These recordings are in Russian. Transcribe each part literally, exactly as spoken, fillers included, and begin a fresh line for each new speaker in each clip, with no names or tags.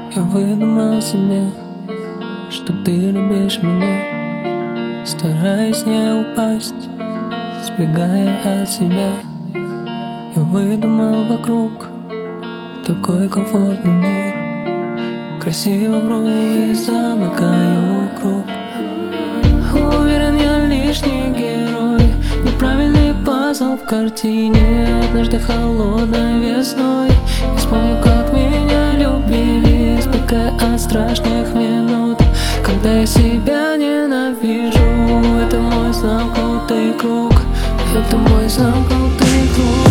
Я выдумал себе, что ты любишь меня, стараясь не упасть, сбегая от себя. Я выдумал вокруг такой комфортный мир, красиво вру и замыкаю круг. Уверен, я лишний герой, неправильный пазл в картине. Однажды холодной весной я вспомню, как меня любили, избегая от страшных минут, когда я себя ненавижу. Это мой замкнутый круг, это мой замкнутый круг.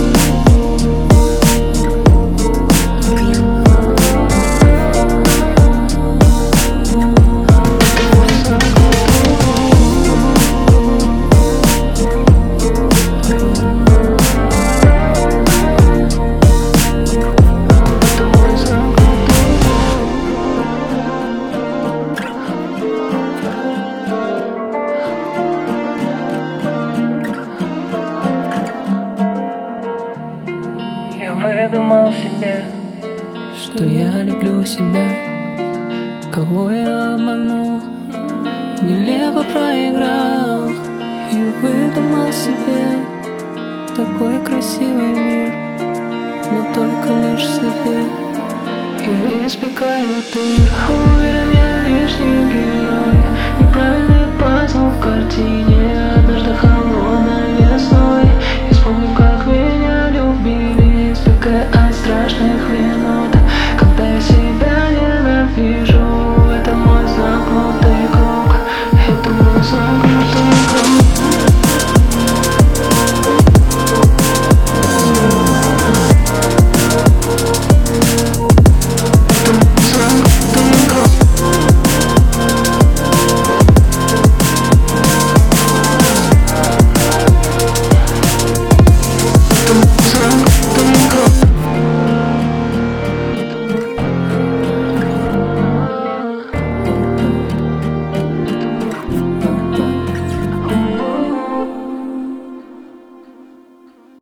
Я выдумал себе, что я люблю себя, кого я обманул, нелепо проиграл. И выдумал себе такой красивый мир, но только лишь себе. Я избегаю дыр, уверен, я лишний герой,